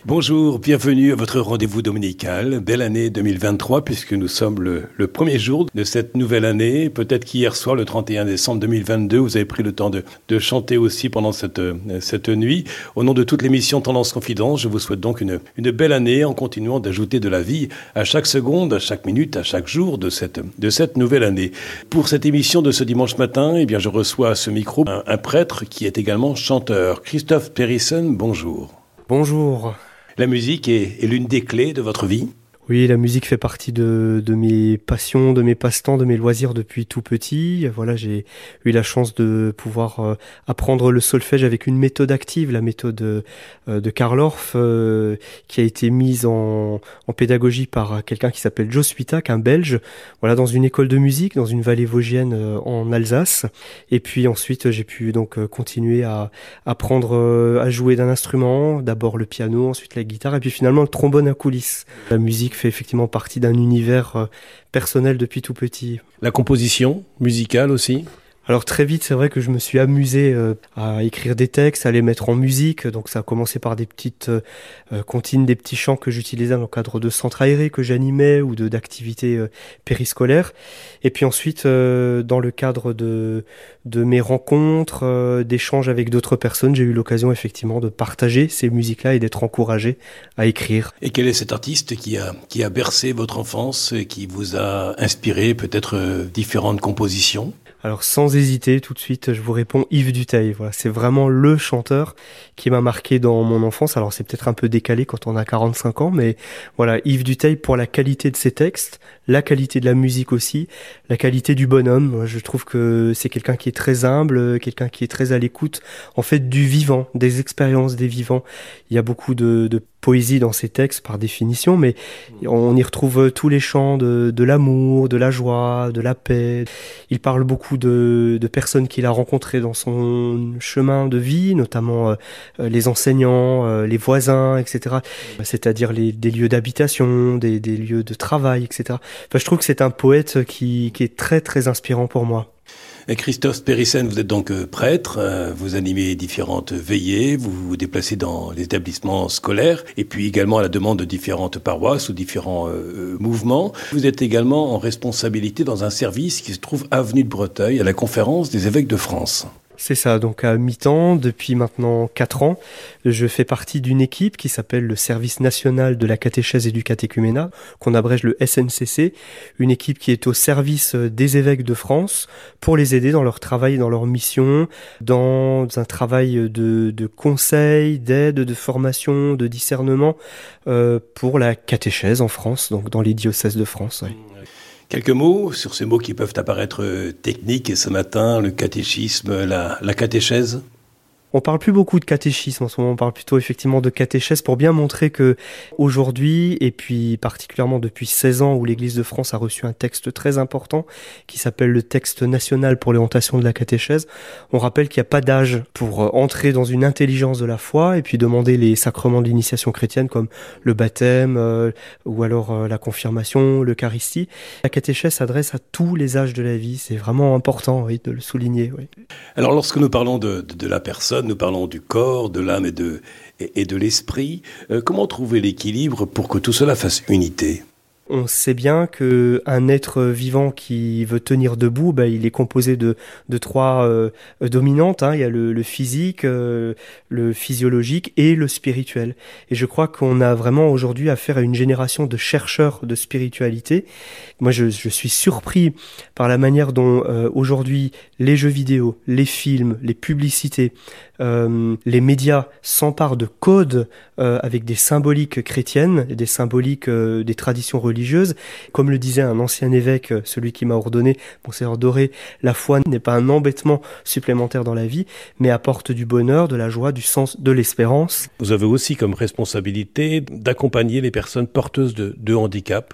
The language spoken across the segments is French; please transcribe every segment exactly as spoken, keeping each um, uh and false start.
Bonjour, bienvenue à votre rendez-vous dominical. Belle année deux mille vingt-trois puisque nous sommes le, le premier jour de cette nouvelle année. Peut-être qu'hier soir, le trente et un décembre deux mille vingt-deux, vous avez pris le temps de, de chanter aussi pendant cette, cette nuit. Au nom de toute l'émission Tendance Confidence, je vous souhaite donc une, une belle année en continuant d'ajouter de la vie à chaque seconde, à chaque minute, à chaque jour de cette, de cette nouvelle année. Pour cette émission de ce dimanche matin, eh bien, je reçois à ce micro un, un prêtre qui est également chanteur. Christophe Périsson, bonjour. Bonjour. La musique est, est l'une des clés de votre vie ? Oui, la musique fait partie de, de mes passions, de mes passe-temps, de mes loisirs depuis tout petit. Voilà, j'ai eu la chance de pouvoir euh, apprendre le solfège avec une méthode active, la méthode euh, de Karl Orff, euh, qui a été mise en, en pédagogie par quelqu'un qui s'appelle Joe Switak, un Belge, voilà, dans une école de musique, dans une vallée vosgienne euh, en Alsace. Et puis ensuite, j'ai pu donc euh, continuer à apprendre euh, à jouer d'un instrument, d'abord le piano, ensuite la guitare, et puis finalement le trombone à coulisses. La musique fait effectivement partie d'un univers euh, personnel depuis tout petit. La composition musicale aussi ? Alors très vite, c'est vrai que je me suis amusé euh, à écrire des textes, à les mettre en musique. Donc ça a commencé par des petites euh, comptines, des petits chants que j'utilisais dans le cadre de centres aérés que j'animais ou de d'activités euh, périscolaires. Et puis ensuite, euh, dans le cadre de de mes rencontres, euh, d'échanges avec d'autres personnes, j'ai eu l'occasion effectivement de partager ces musiques-là et d'être encouragé à écrire. Et quel est cet artiste qui a qui a bercé votre enfance et qui vous a inspiré peut-être euh, différentes compositions ? Alors sans hésiter, tout de suite, je vous réponds Yves Dutheil. Voilà, c'est vraiment le chanteur qui m'a marqué dans mon enfance. Alors c'est peut-être un peu décalé quand on a quarante-cinq ans, mais voilà, Yves Dutheil pour la qualité de ses textes, la qualité de la musique aussi, la qualité du bonhomme. Je trouve que c'est quelqu'un qui est très humble, quelqu'un qui est très à l'écoute, en fait, du vivant, des expériences des vivants. Il y a beaucoup de, de poésie dans ses textes par définition, mais on y retrouve tous les chants de, de l'amour, de la joie, de la paix. Il parle beaucoup de, de personnes qu'il a rencontrées dans son chemin de vie, notamment euh, les enseignants, euh, les voisins, et cetera. C'est-à-dire les, des lieux d'habitation, des, des lieux de travail, et cetera. Enfin, je trouve que c'est un poète qui, qui est très très inspirant pour moi. Christophe Périsson, vous êtes donc prêtre, vous animez différentes veillées, vous vous déplacez dans les établissements scolaires et puis également à la demande de différentes paroisses ou différents euh, mouvements. Vous êtes également en responsabilité dans un service qui se trouve avenue de Breteuil à la Conférence des évêques de France. C'est ça, donc à mi-temps, depuis maintenant quatre ans, je fais partie d'une équipe qui s'appelle le Service National de la Catéchèse et du Catéchuménat, qu'on abrège le S N C C, une équipe qui est au service des évêques de France pour les aider dans leur travail, dans leur mission, dans un travail de, de conseil, d'aide, de formation, de discernement euh, pour la catéchèse en France, donc dans les diocèses de France. Ouais. Quelques mots sur ces mots qui peuvent apparaître techniques ce matin, le catéchisme, la, la catéchèse. On parle plus beaucoup de catéchisme en ce moment, on parle plutôt effectivement de catéchèse pour bien montrer que aujourd'hui, et puis particulièrement depuis seize ans où l'Église de France a reçu un texte très important qui s'appelle le texte national pour l'orientation de la catéchèse, on rappelle qu'il n'y a pas d'âge pour entrer dans une intelligence de la foi et puis demander les sacrements de l'initiation chrétienne comme le baptême euh, ou alors euh, la confirmation, l'Eucharistie. La catéchèse s'adresse à tous les âges de la vie, c'est vraiment important oui, de le souligner. Oui. Alors lorsque nous parlons de, de, de la personne, nous parlons du corps, de l'âme et de, et, et de l'esprit. Euh, comment trouver l'équilibre pour que tout cela fasse unité ? On sait bien qu'un être vivant qui veut tenir debout, bah, il est composé de, de trois euh, dominantes. Hein. Il y a le, le physique, euh, le physiologique et le spirituel. Et je crois qu'on a vraiment aujourd'hui affaire à une génération de chercheurs de spiritualité. Moi, je, je suis surpris par la manière dont euh, aujourd'hui les jeux vidéo, les films, les publicités, euh, les médias s'emparent de codes euh, avec des symboliques chrétiennes, des symboliques euh, des traditions religieuses. Comme le disait un ancien évêque, celui qui m'a ordonné, Monseigneur Doré, la foi n'est pas un embêtement supplémentaire dans la vie, mais apporte du bonheur, de la joie, du sens, de l'espérance. Vous avez aussi comme responsabilité d'accompagner les personnes porteuses de, de handicap.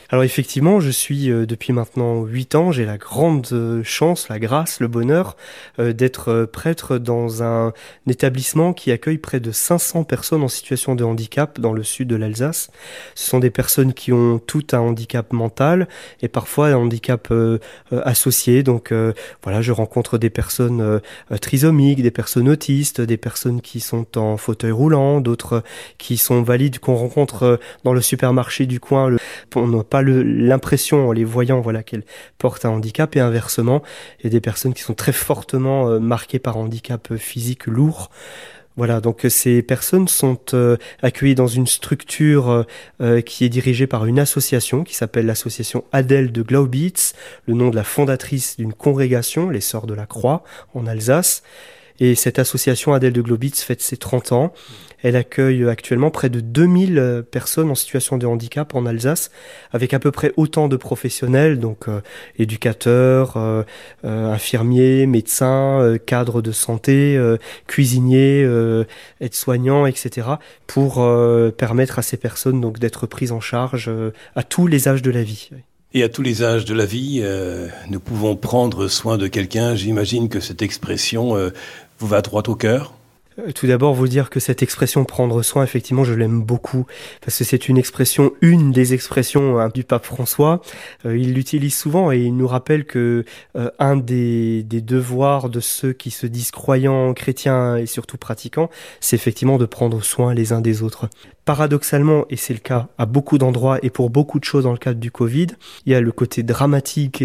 Alors effectivement, je suis euh, depuis maintenant huit ans, j'ai la grande euh, chance, la grâce, le bonheur euh, d'être euh, prêtre dans un, un établissement qui accueille près de cinq cents personnes en situation de handicap dans le sud de l'Alsace. Ce sont des personnes qui ont tout un handicap mental et parfois un handicap euh, euh, associé. Donc euh, voilà, je rencontre des personnes euh, trisomiques, des personnes autistes, des personnes qui sont en fauteuil roulant, d'autres euh, qui sont valides qu'on rencontre euh, dans le supermarché du coin. Le, on n'a pas le, l'impression en les voyant voilà, qu'elles portent un handicap et inversement, il y a des personnes qui sont très fortement euh, marquées par un handicap physique lourd. Voilà, donc ces personnes sont euh, accueillies dans une structure euh, qui est dirigée par une association qui s'appelle l'association Adèle de Glaubitz, le nom de la fondatrice d'une congrégation, les Sœurs de la Croix, en Alsace. Et cette association Adèle de Glaubitz fête ses trente ans. Elle accueille actuellement près de deux mille personnes en situation de handicap en Alsace, avec à peu près autant de professionnels, donc euh, éducateurs, euh, euh, infirmiers, médecins, euh, cadres de santé, euh, cuisiniers, euh, aides-soignants, et cetera, pour euh, permettre à ces personnes donc d'être prises en charge euh, à tous les âges de la vie. Et à tous les âges de la vie, euh, nous pouvons prendre soin de quelqu'un. J'imagine que cette expression euh, vous va droit au cœur. Tout d'abord, vous dire que cette expression « prendre soin », effectivement, je l'aime beaucoup, parce que c'est une expression, une des expressions hein, du pape François. Euh, il l'utilise souvent et il nous rappelle que euh, un des, des devoirs de ceux qui se disent croyants, chrétiens et surtout pratiquants, c'est effectivement de prendre soin les uns des autres. Paradoxalement, et c'est le cas à beaucoup d'endroits et pour beaucoup de choses dans le cadre du Covid, il y a le côté dramatique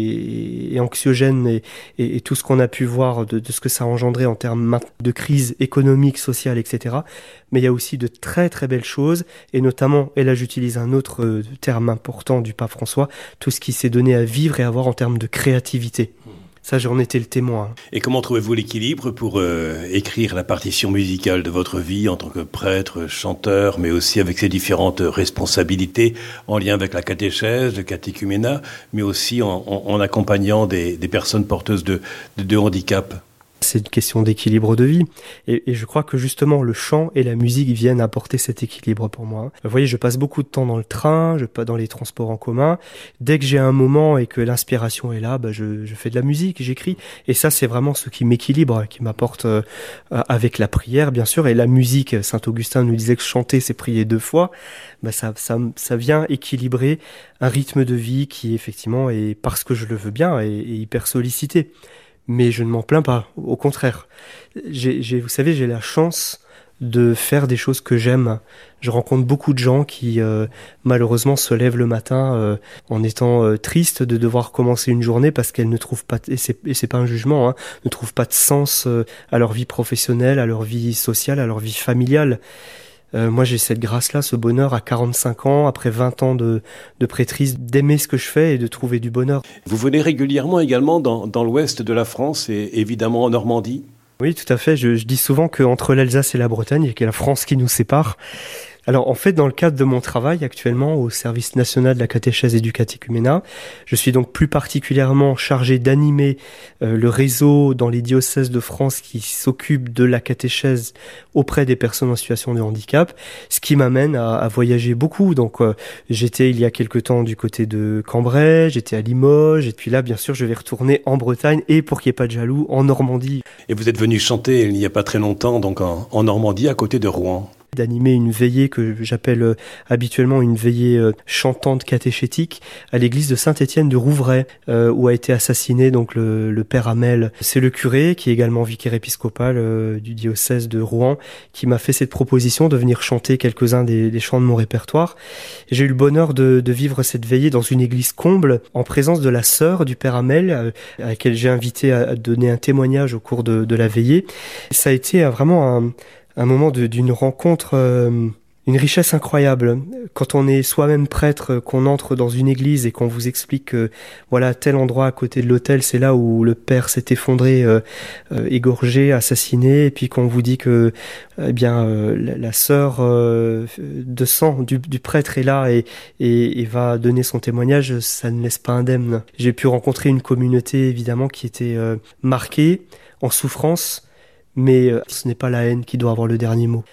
et, et anxiogène et, et, et tout ce qu'on a pu voir de, de ce que ça a engendré en termes de crise économique, sociale, et cetera. Mais il y a aussi de très très belles choses et notamment, et là j'utilise un autre terme important du pape François, tout ce qui s'est donné à vivre et à voir en termes de créativité. Ça, j'en étais le témoin. Et comment trouvez-vous l'équilibre pour euh, écrire la partition musicale de votre vie en tant que prêtre, chanteur, mais aussi avec ses différentes responsabilités en lien avec la catéchèse, le catéchuménat, mais aussi en, en, en accompagnant des, des personnes porteuses de, de, de handicap? C'est une question d'équilibre de vie. Et, et je crois que justement, le chant et la musique viennent apporter cet équilibre pour moi. Vous voyez, je passe beaucoup de temps dans le train, je passe dans les transports en commun. Dès que j'ai un moment et que l'inspiration est là, bah je, je fais de la musique, j'écris. Et ça, c'est vraiment ce qui m'équilibre, qui m'apporte euh, avec la prière, bien sûr. Et la musique, Saint-Augustin nous disait que chanter, c'est prier deux fois. Bah ça, ça, ça vient équilibrer un rythme de vie qui, effectivement, est, parce que je le veux bien, est, est hyper sollicité. Mais je ne m'en plains pas, au contraire. J'ai, j'ai, vous savez, j'ai la chance de faire des choses que j'aime. Je rencontre beaucoup de gens qui, euh, malheureusement, se lèvent le matin euh, en étant euh, tristes de devoir commencer une journée parce qu'elles ne trouvent pas, et c'est, et c'est pas un jugement, hein, ne trouvent pas de sens euh, à leur vie professionnelle, à leur vie sociale, à leur vie familiale. Euh, moi, j'ai cette grâce-là, ce bonheur à quarante-cinq ans, après vingt ans de, de prêtrise, d'aimer ce que je fais et de trouver du bonheur. Vous venez régulièrement également dans, dans l'ouest de la France et évidemment en Normandie? Oui, tout à fait. Je, je dis souvent qu'entre l'Alsace et la Bretagne, il y a la France qui nous sépare. Alors en fait, dans le cadre de mon travail actuellement au service national de la catéchèse et du catéchuménat, je suis donc plus particulièrement chargé d'animer euh, le réseau dans les diocèses de France qui s'occupe de la catéchèse auprès des personnes en situation de handicap, ce qui m'amène à, à voyager beaucoup. Donc euh, j'étais il y a quelque temps du côté de Cambrai, j'étais à Limoges, et puis là bien sûr je vais retourner en Bretagne et pour qu'il n'y ait pas de jaloux, en Normandie. Et vous êtes venu chanter il n'y a pas très longtemps donc en, en Normandie à côté de Rouen. D'animer une veillée que j'appelle euh, habituellement une veillée euh, chantante catéchétique à l'église de Saint-Étienne de Rouvray euh, où a été assassiné donc le, le père Hamel. C'est le curé qui est également vicaire épiscopal euh, du diocèse de Rouen qui m'a fait cette proposition de venir chanter quelques-uns des, des chants de mon répertoire. Et j'ai eu le bonheur de, de vivre cette veillée dans une église comble en présence de la sœur du père Hamel euh, à laquelle j'ai invité à, à donner un témoignage au cours de, de la veillée. Ça a été euh, vraiment un un moment de, d'une rencontre, euh, une richesse incroyable. Quand on est soi-même prêtre, qu'on entre dans une église et qu'on vous explique que, voilà, tel endroit à côté de l'autel, c'est là où le père s'est effondré, euh, euh, égorgé, assassiné, et puis qu'on vous dit que, eh bien, euh, la, la sœur euh, de sang du, du prêtre est là et, et, et va donner son témoignage, ça ne laisse pas indemne. J'ai pu rencontrer une communauté, évidemment, qui était euh, marquée, en souffrance, mais ce n'est pas la haine qui doit avoir le dernier mot.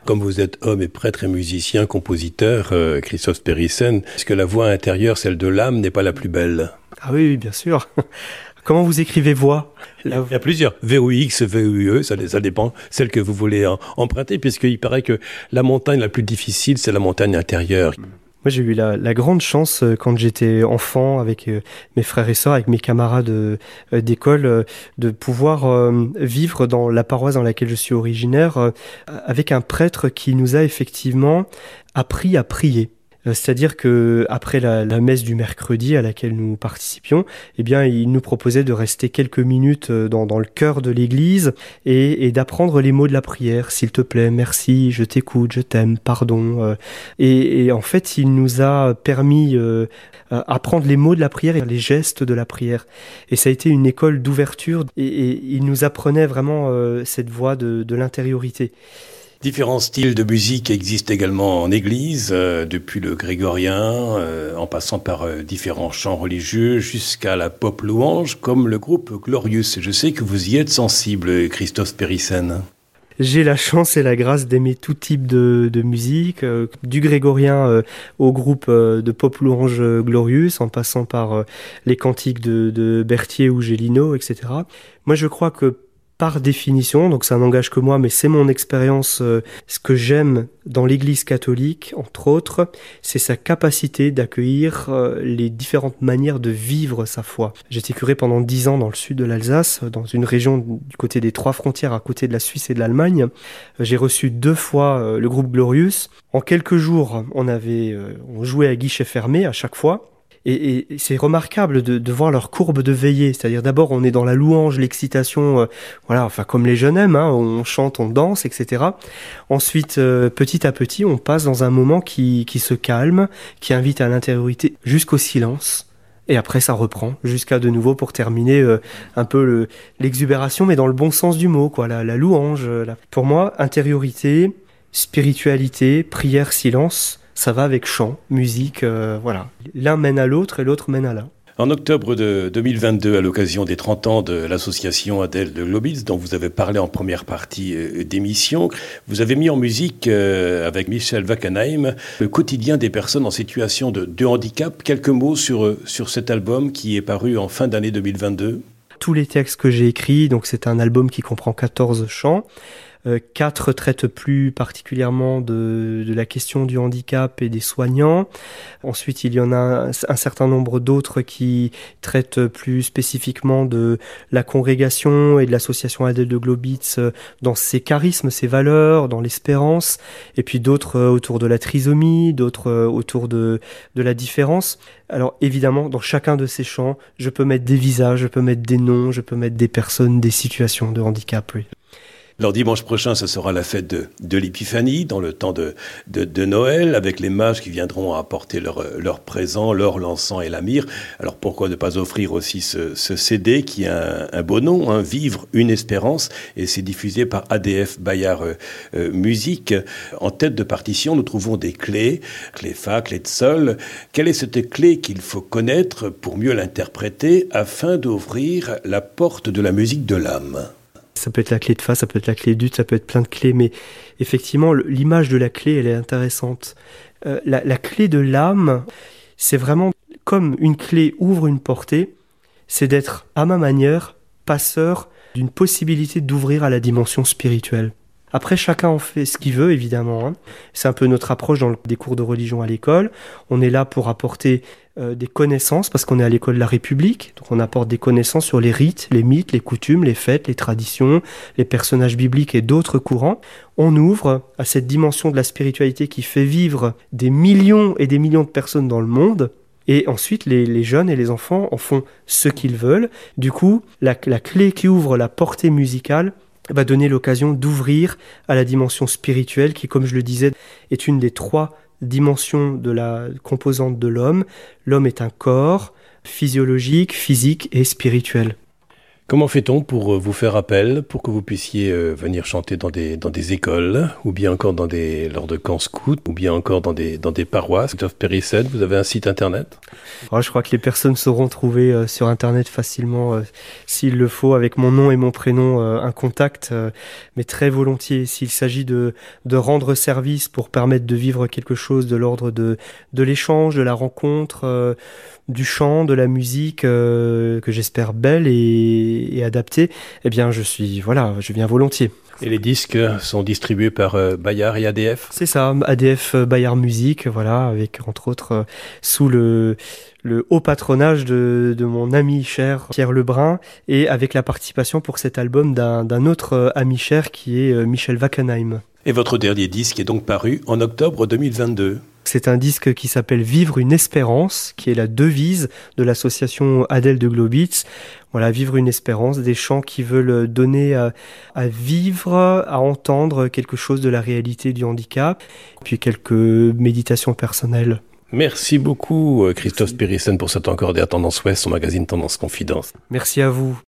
Comme vous êtes homme et prêtre et musicien, compositeur, euh, Christophe Spérissen, est-ce que la voix intérieure, celle de l'âme, n'est pas la plus belle? Ah oui, oui, bien sûr. Comment vous écrivez voix? La... Il y a plusieurs. V O X, V O U E, ça, ça dépend, celle que vous voulez en, emprunter, puisqu'il paraît que la montagne la plus difficile, c'est la montagne intérieure. Moi, j'ai eu la, la grande chance, euh, quand j'étais enfant, avec euh, mes frères et sœurs, avec mes camarades euh, d'école, euh, de pouvoir euh, vivre dans la paroisse dans laquelle je suis originaire, euh, avec un prêtre qui nous a effectivement appris à prier. C'est-à-dire que après la, la messe du mercredi à laquelle nous participions, eh bien, il nous proposait de rester quelques minutes dans, dans le cœur de l'église et, et d'apprendre les mots de la prière. S'il te plaît, merci, je t'écoute, je t'aime, pardon. Et, et en fait, il nous a permis euh, d'apprendre les mots de la prière et les gestes de la prière. Et ça a été une école d'ouverture et, et il nous apprenait vraiment euh, cette voie de, de l'intériorité. Différents styles de musique existent également en église, euh, depuis le grégorien, euh, en passant par euh, différents chants religieux, jusqu'à la pop louange, comme le groupe Glorious. Je sais que vous y êtes sensible, Christophe Spérissen. J'ai la chance et la grâce d'aimer tout type de, de musique, euh, du grégorien euh, au groupe euh, de pop louange euh, Glorious, en passant par euh, les cantiques de, de Berthier ou Gélineau, et cetera. Moi, je crois que par définition, donc ça n'engage que moi, mais c'est mon expérience, euh, ce que j'aime dans l'Église catholique, entre autres, c'est sa capacité d'accueillir euh, les différentes manières de vivre sa foi. J'étais curé pendant dix ans dans le sud de l'Alsace, dans une région du côté des trois frontières, à côté de la Suisse et de l'Allemagne. J'ai reçu deux fois euh, le groupe Glorious. En quelques jours, on avait, euh, on jouait à guichet fermé à chaque fois. Et, et c'est remarquable de, de voir leur courbe de veillée. C'est-à-dire d'abord on est dans la louange, l'excitation, euh, voilà, enfin comme les jeunes aiment, hein, on chante, on danse, et cetera. Ensuite, euh, petit à petit, on passe dans un moment qui, qui se calme, qui invite à l'intériorité jusqu'au silence. Et après ça reprend jusqu'à de nouveau pour terminer euh, un peu le, l'exubération, mais dans le bon sens du mot, quoi, la, la louange. La... Pour moi, intériorité, spiritualité, prière, silence, ça va avec chant, musique, euh, voilà. L'un mène à l'autre et l'autre mène à l'un. En octobre de deux mille vingt-deux, à l'occasion des trente ans de l'association Adèle de Globitz, dont vous avez parlé en première partie d'émission, vous avez mis en musique, euh, avec Michel Wackenheim, le quotidien des personnes en situation de, de handicap. Quelques mots sur, sur cet album qui est paru en fin d'année deux mille vingt-deux. Tous les textes que j'ai écrits, donc c'est un album qui comprend quatorze chants. Euh, quatre traitent plus particulièrement de, de la question du handicap et des soignants. Ensuite, il y en a un, un certain nombre d'autres qui traitent plus spécifiquement de la congrégation et de l'association Adèle de Globitz dans ses charismes, ses valeurs, dans l'espérance, et puis d'autres autour de la trisomie, d'autres autour de, de la différence. Alors évidemment, dans chacun de ces chants, je peux mettre des visages, je peux mettre des noms, je peux mettre des personnes, des situations de handicap, oui. Alors dimanche prochain, ce sera la fête de, de l'Épiphanie, dans le temps de, de, de Noël, avec les mages qui viendront apporter leur, leur présent, l'or, l'encens et la myrrhe. Alors pourquoi ne pas offrir aussi ce, ce C D qui a un, un beau nom, hein, Vivre une espérance, et c'est diffusé par A D F Bayard euh, euh, Musique. En tête de partition, nous trouvons des clés, clé fa, clé de sol. Quelle est cette clé qu'il faut connaître pour mieux l'interpréter afin d'ouvrir la porte de la musique de l'âme ? Ça peut être la clé de fa, ça peut être la clé d'ut, ça peut être plein de clés, mais effectivement, l'image de la clé, elle est intéressante. Euh, la, la clé de l'âme, c'est vraiment comme une clé ouvre une portée, c'est d'être, à ma manière, passeur d'une possibilité d'ouvrir à la dimension spirituelle. Après, chacun en fait ce qu'il veut, évidemment. Hein. C'est un peu notre approche dans le, des cours de religion à l'école. On est là pour apporter euh, des connaissances, parce qu'on est à l'école de la République. Donc on apporte des connaissances sur les rites, les mythes, les coutumes, les fêtes, les traditions, les personnages bibliques et d'autres courants. On ouvre à cette dimension de la spiritualité qui fait vivre des millions et des millions de personnes dans le monde. Et ensuite, les, les jeunes et les enfants en font ce qu'ils veulent. Du coup, la, la clé qui ouvre la portée musicale va donner l'occasion d'ouvrir à la dimension spirituelle qui, comme je le disais, est une des trois dimensions de la composante de l'homme. L'homme est un corps physiologique, physique et spirituel. Comment fait-on pour vous faire appel, pour que vous puissiez euh, venir chanter dans des, dans des écoles, ou bien encore dans des, lors de camps scouts, ou bien encore dans des, dans des paroisses? Christophe Périsson, vous avez un site internet? Alors, je crois que les personnes sauront trouver euh, sur internet facilement, euh, s'il le faut, avec mon nom et mon prénom, euh, un contact, euh, mais très volontiers. S'il s'agit de, de rendre service pour permettre de vivre quelque chose de l'ordre de, de l'échange, de la rencontre, euh, du chant, de la musique, euh, que j'espère belle et, et adaptée, eh bien je suis, voilà, je viens volontiers. Et les disques sont distribués par euh, Bayard et A D F? C'est ça, A D F euh, Bayard Musique, voilà, avec entre autres euh, sous le le haut patronage de, de mon ami cher Pierre Lebrun, et avec la participation pour cet album d'un, d'un autre euh, ami cher qui est euh, Michel Wackenheim. Et votre dernier disque est donc paru en octobre deux mille vingt-deux. C'est un disque qui s'appelle Vivre une espérance, qui est la devise de l'association Adèle de Globitz. Voilà, vivre une espérance, des chants qui veulent donner à, à vivre, à entendre quelque chose de la réalité du handicap, puis quelques méditations personnelles. Merci beaucoup Christophe Périsson pour cet encordé à Tendance Ouest, son magazine Tendance Confidence. Merci à vous.